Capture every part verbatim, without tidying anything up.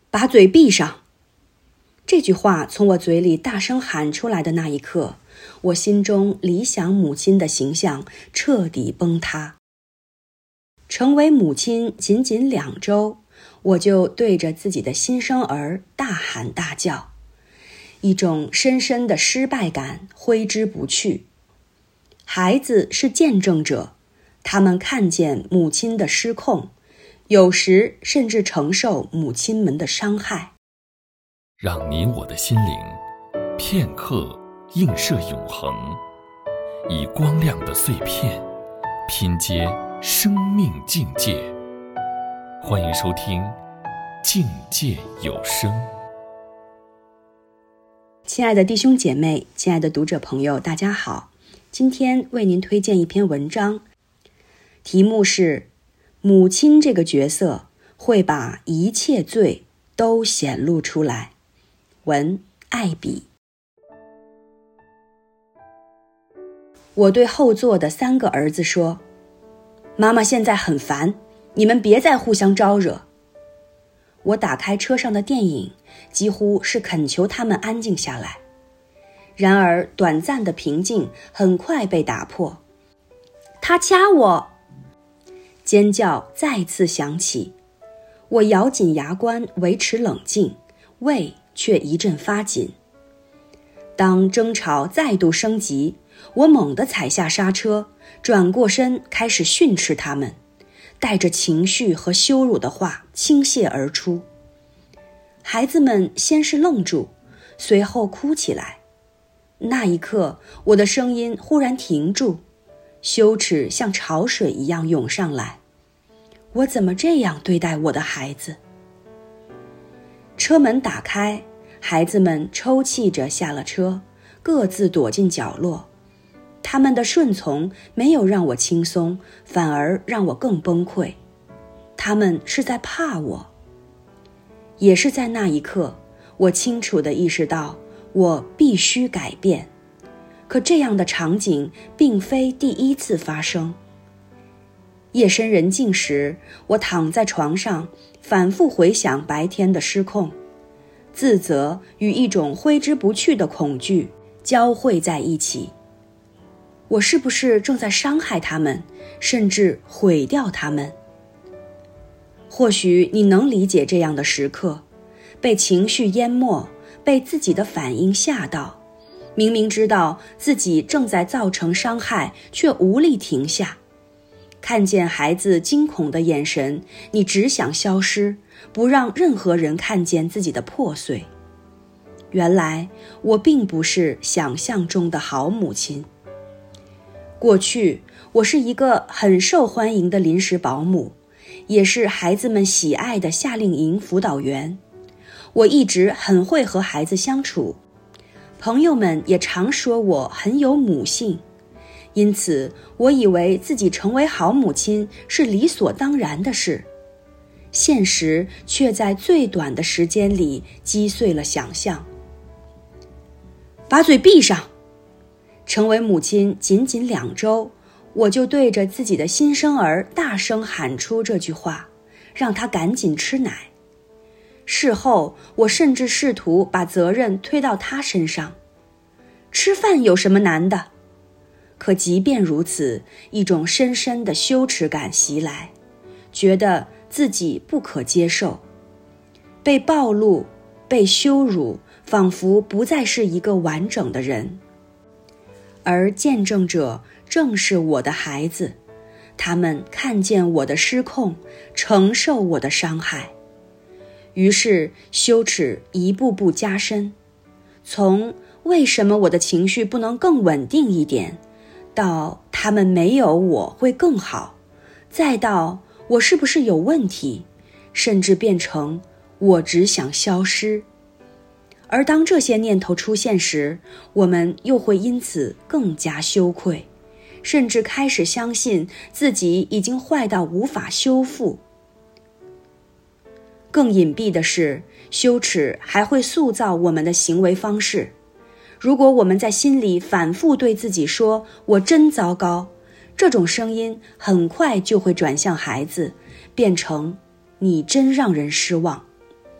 把嘴闭上。这句话从我嘴里大声喊出来的那一刻，我心中理想母亲的形象彻底崩塌。成为母亲仅仅两周，我就对着自己的新生儿大喊大叫，一种深深的失败感挥之不去。孩子是见证者，他们看见母亲的失控，有时甚至承受母亲们的伤害。 让你我的心灵片刻映射永恒，以光亮的碎片拼接生命境界。欢迎收听境界有声。 亲爱的弟兄姐妹，亲爱的读者朋友，大家好，今天为您推荐一篇文章，题目是母亲这个角色会把一切罪都显露出来。文艾比。我对后座的三个儿子说，妈妈现在很烦，你们别再互相招惹。我打开车上的电影，几乎是恳求他们安静下来。然而短暂的平静很快被打破。他掐我！尖叫再次响起。我咬紧牙关维持冷静，胃却一阵发紧。当争吵再度升级，我猛地踩下刹车，转过身开始训斥他们，带着情绪和羞辱的话倾泻而出。孩子们先是愣住，随后哭起来。那一刻，我的声音忽然停住，羞耻像潮水一样涌上来。我怎么这样对待我的孩子？车门打开，孩子们抽泣着下了车，各自躲进角落。他们的顺从没有让我轻松，反而让我更崩溃。他们是在怕我。也是在那一刻，我清楚地意识到我必须改变。可这样的场景并非第一次发生。夜深人静时，我躺在床上，反复回想白天的失控，自责与一种挥之不去的恐惧交汇在一起。我是不是正在伤害他们，甚至毁掉他们？或许你能理解这样的时刻，被情绪淹没，被自己的反应吓到，明明知道自己正在造成伤害，却无力停下。看见孩子惊恐的眼神，你只想消失，不让任何人看见自己的破碎。原来我并不是想象中的好母亲。过去我是一个很受欢迎的临时保姆，也是孩子们喜爱的夏令营辅导员。我一直很会和孩子相处，朋友们也常说我很有母性，因此我以为自己成为好母亲是理所当然的事。现实却在最短的时间里击碎了想象。把嘴闭上！成为母亲仅仅两周，我就对着自己的新生儿大声喊出这句话，让他赶紧吃奶。事后，我甚至试图把责任推到他身上。吃饭有什么难的？可即便如此，一种深深的羞耻感袭来，觉得自己不可接受。被暴露，被羞辱，仿佛不再是一个完整的人。而见证者正是我的孩子，他们看见我的失控，承受我的伤害。于是羞耻一步步加深，从为什么我的情绪不能更稳定一点，到他们没有我会更好，再到我是不是有问题，甚至变成我只想消失。而当这些念头出现时，我们又会因此更加羞愧，甚至开始相信自己已经坏到无法修复。更隐蔽的是，羞耻还会塑造我们的行为方式。如果我们在心里反复对自己说我真糟糕，这种声音很快就会转向孩子，变成你真让人失望。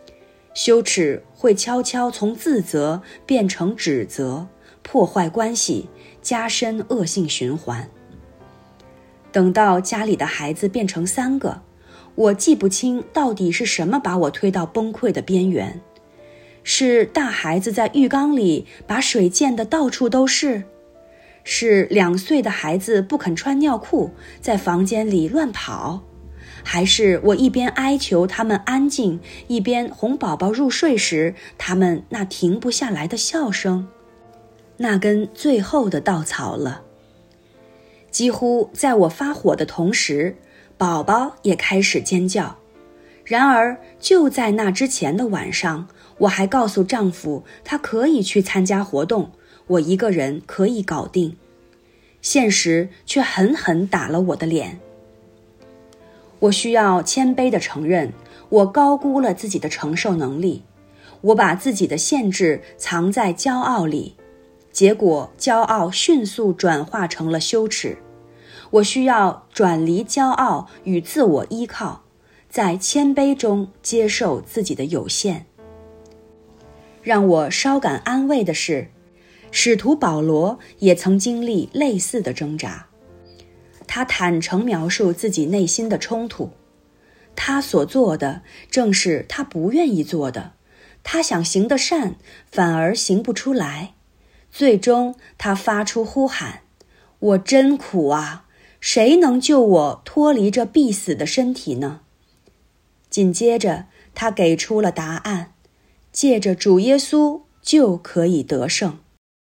羞耻会悄悄从自责变成指责，破坏关系，加深恶性循环。等到家里的孩子变成三个，我记不清到底是什么把我推到崩溃的边缘。是大孩子在浴缸里把水溅得到处都是？是两岁的孩子不肯穿尿裤，在房间里乱跑？还是我一边哀求他们安静，一边哄宝宝入睡时，他们那停不下来的笑声？那根最后的稻草了。几乎在我发火的同时，宝宝也开始尖叫。然而就在那之前的晚上，我还告诉丈夫他可以去参加活动，我一个人可以搞定。现实却狠狠打了我的脸。我需要谦卑地承认，我高估了自己的承受能力，我把自己的限制藏在骄傲里，结果骄傲迅速转化成了羞耻。我需要转离骄傲与自我依靠，在谦卑中接受自己的有限。让我稍感安慰的是，使徒保罗也曾经历类似的挣扎。他坦诚描述自己内心的冲突，他所做的正是他不愿意做的，他想行的善反而行不出来。最终他发出呼喊：我真苦啊，谁能救我脱离这必死的身体呢？紧接着他给出了答案，借着主耶稣就可以得胜。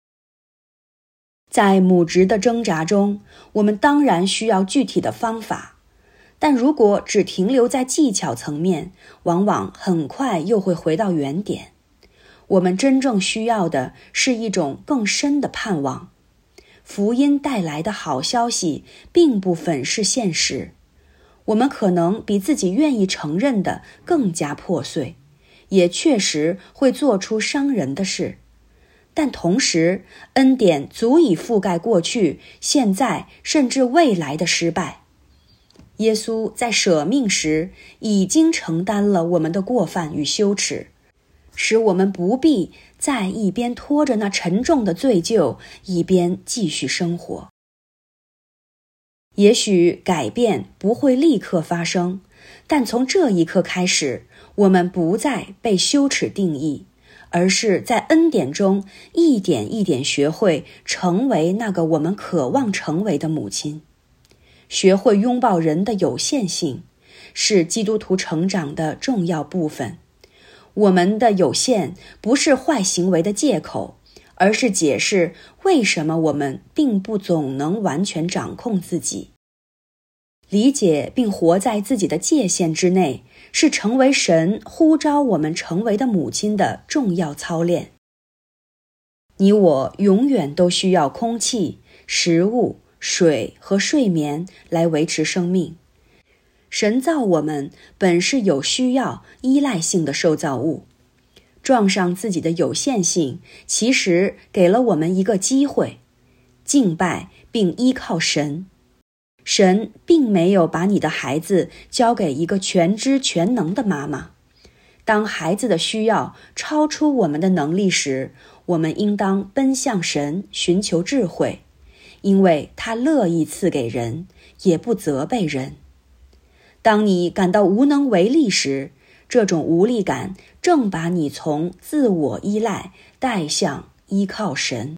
在母职的挣扎中，我们当然需要具体的方法，但如果只停留在技巧层面，往往很快又会回到原点。我们真正需要的是一种更深的盼望。福音带来的好消息并不粉饰现实，我们可能比自己愿意承认的更加破碎，也确实会做出伤人的事。但同时，恩典足以覆盖过去、现在甚至未来的失败。耶稣在舍命时已经承担了我们的过犯与羞耻，使我们不必再一边拖着那沉重的罪疚，一边继续生活。也许改变不会立刻发生，但从这一刻开始，我们不再被羞耻定义，而是在恩典中一点一点学会成为那个我们渴望成为的母亲。学会拥抱人的有限性，是基督徒成长的重要部分。我们的有限不是坏行为的借口，而是解释为什么我们并不总能完全掌控自己。理解并活在自己的界限之内，是成为神呼召我们成为的母亲的重要操练。你我永远都需要空气、食物、水和睡眠来维持生命。神造我们本是有需要、依赖性的受造物，撞上自己的有限性，其实给了我们一个机会，敬拜并依靠神。神并没有把你的孩子交给一个全知全能的妈妈。当孩子的需要超出我们的能力时，我们应当奔向神，寻求智慧，因为他乐意赐给人，也不责备人。当你感到无能为力时，这种无力感正把你从自我依赖带向依靠神。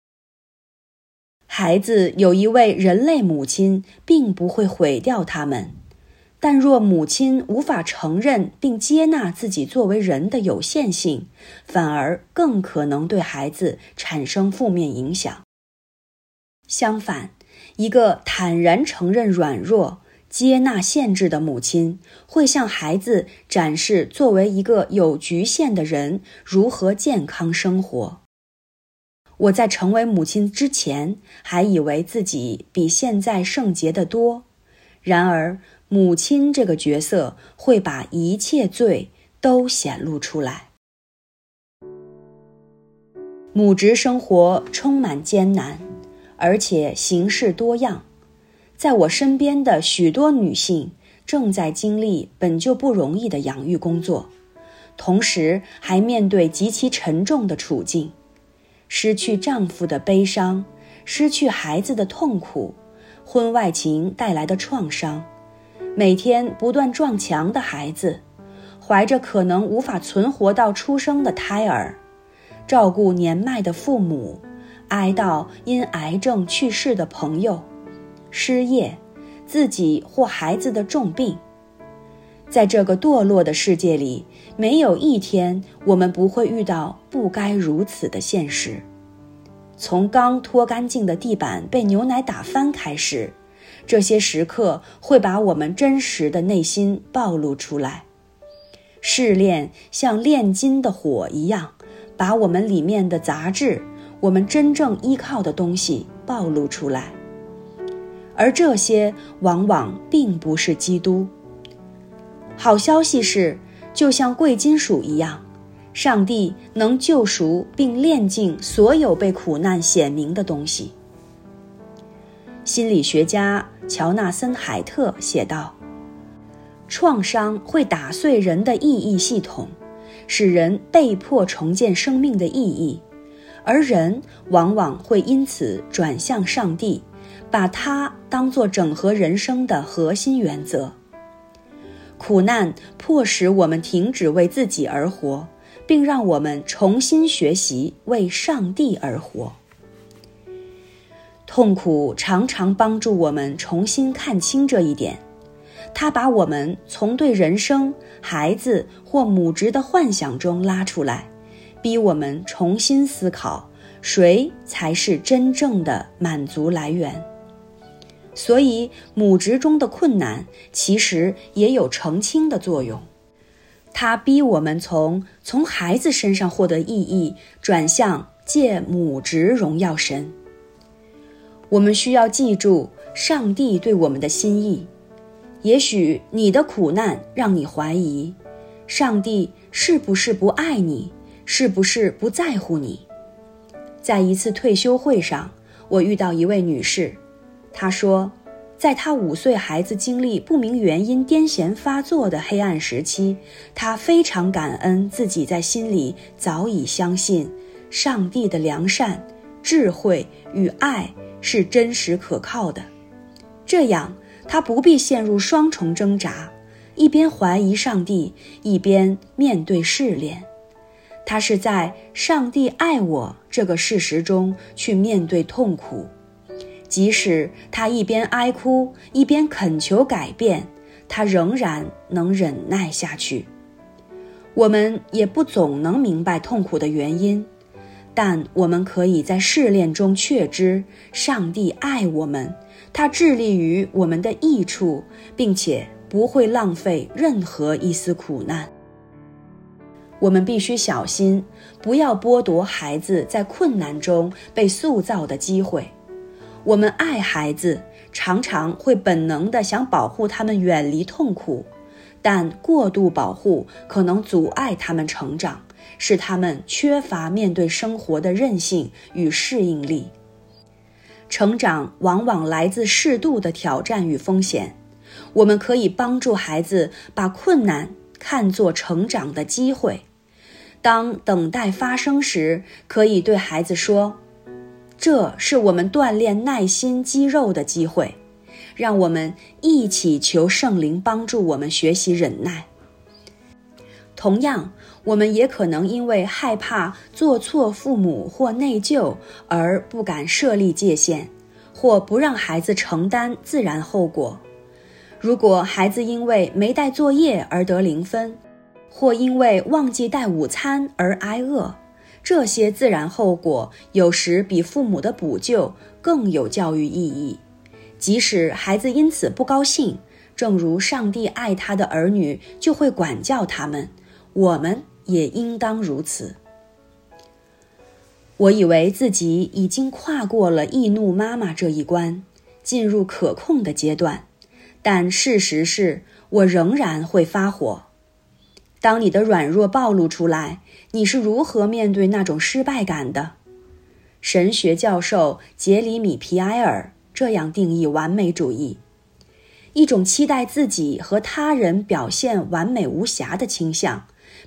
孩子有一位人类母亲，并不会毁掉他们，但若母亲无法承认并接纳自己作为人的有限性，反而更可能对孩子产生负面影响。相反，一个坦然承认软弱、接纳限制的母亲，会向孩子展示作为一个有局限的人如何健康生活。我在成为母亲之前，还以为自己比现在圣洁得多，然而母亲这个角色会把一切罪都显露出来。母职生活充满艰难，而且形式多样。在我身边的许多女性正在经历本就不容易的养育工作， 同时还面对极其沉重的处境，失去丈夫的悲伤，失去孩子的痛苦，婚外情带来的创伤，每天不断撞墙的孩子，怀着可能无法存活到出生的胎儿，照顾年迈的父母，哀悼因癌症去世的朋友，失业，自己或孩子的重病。在这个堕落的世界里，没有一天我们不会遇到不该如此的现实。从刚拖干净的地板被牛奶打翻开始，这些时刻会把我们真实的内心暴露出来。试炼像炼金的火一样，把我们里面的杂质，我们真正依靠的东西暴露出来。而这些往往并不是基督。好消息是，就像贵金属一样，上帝能救赎并炼净所有被苦难显明的东西。心理学家乔纳森·海特写道，创伤会打碎人的意义系统，使人被迫重建生命的意义，而人往往会因此转向上帝，把它当作整合人生的核心原则。苦难迫使我们停止为自己而活，并让我们重新学习为上帝而活。痛苦常常帮助我们重新看清这一点，它把我们从对人生、孩子或母职的幻想中拉出来，逼我们重新思考谁才是真正的满足来源。所以母职中的困难其实也有澄清的作用，它逼我们从从孩子身上获得意义，转向借母职荣耀神。我们需要记住上帝对我们的心意。也许你的苦难让你怀疑，上帝是不是不爱你，是不是不在乎你？在一次退休会上，我遇到一位女士，她说，在她五岁孩子经历不明原因癫痫发作的黑暗时期，她非常感恩自己在心里早已相信上帝的良善、智慧与爱是真实可靠的。这样她不必陷入双重挣扎，一边怀疑上帝，一边面对试炼。她是在上帝爱我这个事实中去面对痛苦，即使她一边哀哭，一边恳求改变，她仍然能忍耐下去。我们也不总能明白痛苦的原因，但我们可以在试炼中确知上帝爱我们，他致力于我们的益处，并且不会浪费任何一丝苦难。我们必须小心，不要剥夺孩子在困难中被塑造的机会。我们爱孩子，常常会本能地想保护他们远离痛苦，但过度保护可能阻碍他们成长，使他们缺乏面对生活的韧性与适应力。成长往往来自适度的挑战与风险，我们可以帮助孩子把困难看作成长的机会。当等待发生时，可以对孩子说，这是我们锻炼耐心肌肉的机会，让我们一起求圣灵帮助我们学习忍耐。同样，我们也可能因为害怕做错父母或内疚而不敢设立界限，或不让孩子承担自然后果。如果孩子因为没带作业而得零分，或因为忘记带午餐而挨饿，这些自然后果有时比父母的补救更有教育意义。即使孩子因此不高兴，正如上帝爱他的儿女就会管教他们，我们也应当如此。我以为自己已经跨过了易怒妈妈这一关，进入可控的阶段，但事实是我仍然会发火。当你的软弱暴露出来，你是如何面对那种失败感的？神学教授杰里米·皮埃尔这样定义完美主义：一种期待自己和他人表现完美无瑕的倾向，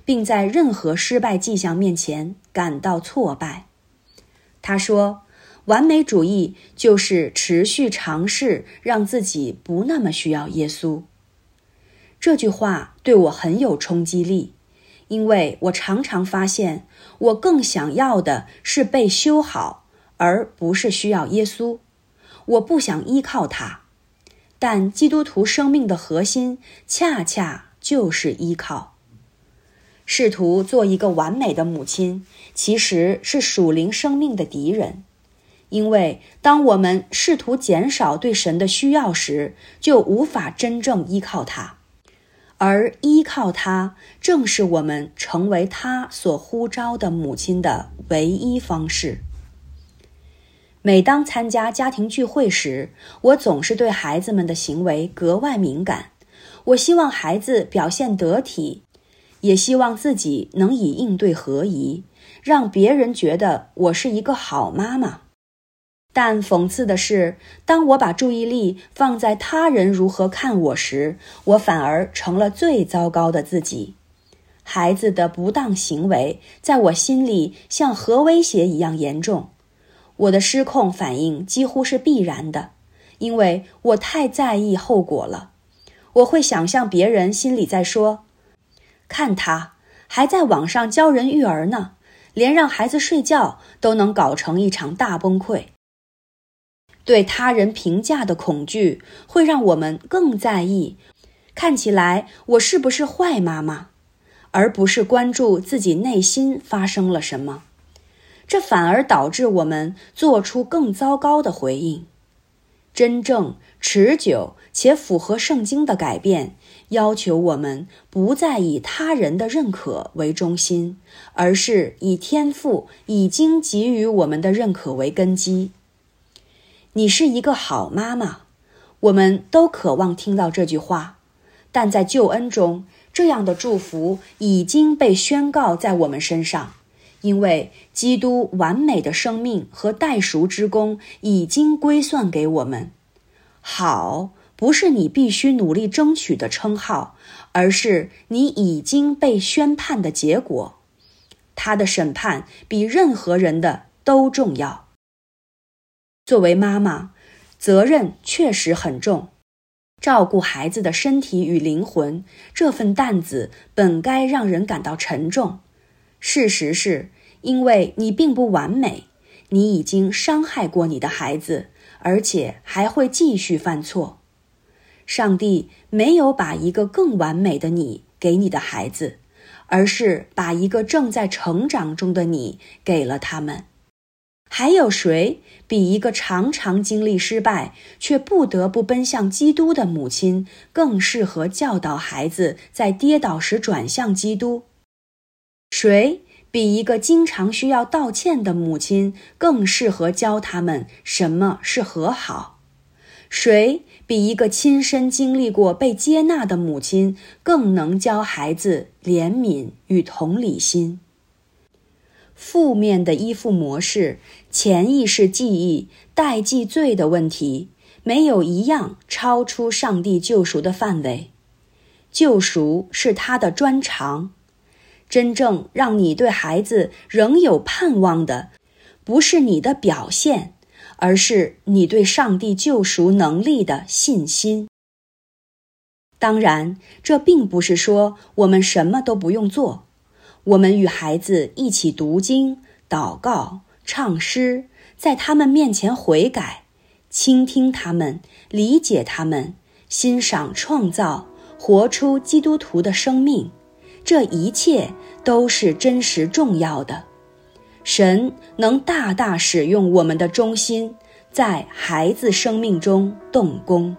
并在任何失败迹象面前感到挫败。他说，完美主义就是持续尝试让自己不那么需要耶稣。这句话对我很有冲击力，因为我常常发现，我更想要的是被修好，而不是需要耶稣。我不想依靠他，但基督徒生命的核心恰恰就是依靠。试图做一个完美的母亲，其实是属灵生命的敌人。因为当我们试图减少对神的需要时，就无法真正依靠他。而依靠他，正是我们成为他所呼召的母亲的唯一方式。每当参加家庭聚会时，我总是对孩子们的行为格外敏感。我希望孩子表现得体，也希望自己能以应对合宜，让别人觉得我是一个好妈妈。但讽刺的是，当我把注意力放在他人如何看我时，我反而成了最糟糕的自己。孩子的不当行为在我心里像核威胁一样严重，我的失控反应几乎是必然的，因为我太在意后果了。我会想象别人心里在说，看他还在网上教人育儿呢，连让孩子睡觉都能搞成一场大崩溃。对他人评价的恐惧会让我们更在意，看起来我是不是坏妈妈，而不是关注自己内心发生了什么。这反而导致我们做出更糟糕的回应。真正持久且符合圣经的改变，要求我们不再以他人的认可为中心，而是以天父已经给予我们的认可为根基。你是一个好妈妈，我们都渴望听到这句话，但在救恩中，这样的祝福已经被宣告在我们身上，因为基督完美的生命和代赎之功已经归算给我们。好，不是你必须努力争取的称号，而是你已经被宣判的结果。他的审判比任何人的都重要。作为妈妈，责任确实很重。照顾孩子的身体与灵魂，这份担子本该让人感到沉重。事实是，因为你并不完美，你已经伤害过你的孩子，而且还会继续犯错。上帝没有把一个更完美的你给你的孩子，而是把一个正在成长中的你给了他们。还有谁比一个常常经历失败却不得不奔向基督的母亲更适合教导孩子在跌倒时转向基督？谁比一个经常需要道歉的母亲更适合教他们什么是和好？谁比一个亲身经历过被接纳的母亲更能教孩子怜悯与同理心？负面的依附模式、潜意识记忆、代际罪的问题，没有一样超出上帝救赎的范围。救赎是他的专长。真正让你对孩子仍有盼望的，不是你的表现，而是你对上帝救赎能力的信心。当然，这并不是说我们什么都不用做。我们与孩子一起读经、祷告、唱诗，在他们面前悔改，倾听他们，理解他们，欣赏创造，活出基督徒的生命。这一切都是真实重要的。神能大大使用我们的忠心，在孩子生命中动工。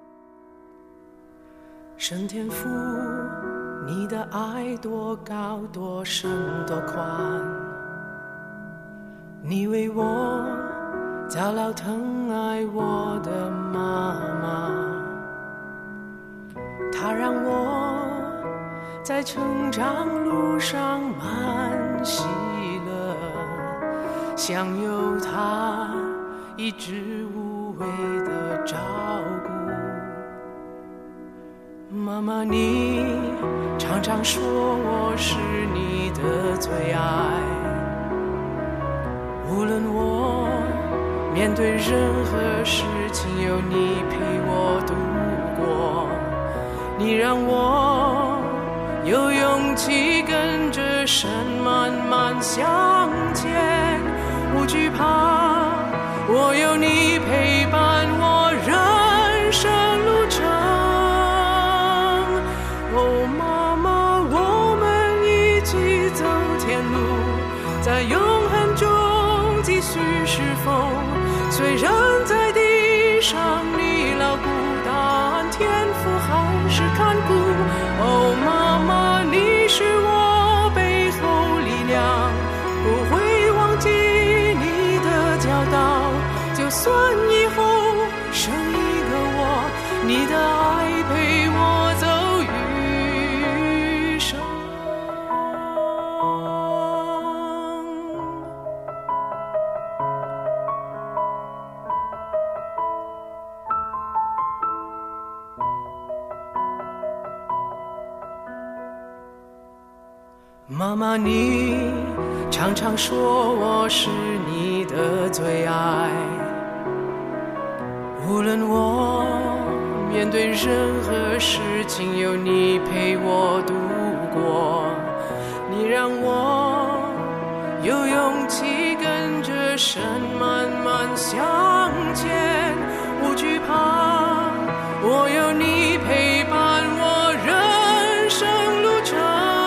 神天父，你的爱多高多深多宽，你为我早老疼爱我的妈妈，她让我在成长路上满喜乐，享有她一直无畏的照顾。 妈妈，你常常说我是你的最爱，无论我面对任何事情，有你陪我度过。你让我有勇气跟着神慢慢向前，无惧怕，我有你陪伴我人生路程。哦，妈妈，我们一起走天路，在永恒中继续侍奉。虽然在地上你老孤单，天父还是看顾。哦，妈妈，你是我背后力量，不会忘记你的教导。就算以后剩一个我，你的爱陪我走余生。妈妈，你常常说我是你的最爱，无论我面对任何事情，有你陪我度过。你让我有勇气跟着神慢慢向前，无惧怕，我有你陪伴我人生路程。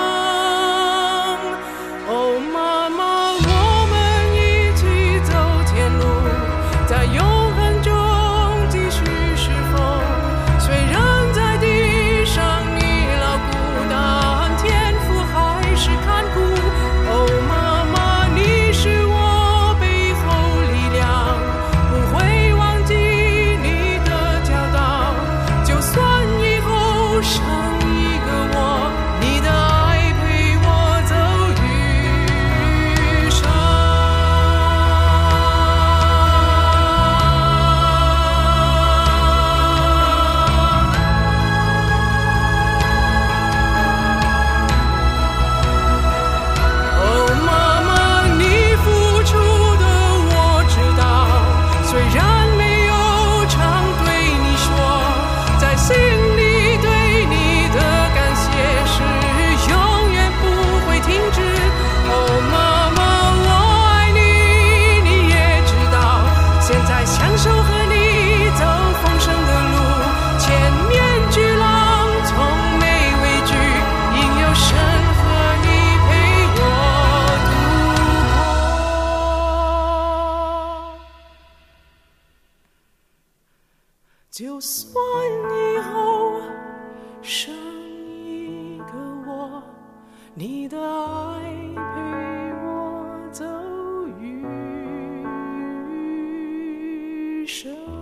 就算以后剩一个我，你的爱陪我走余生。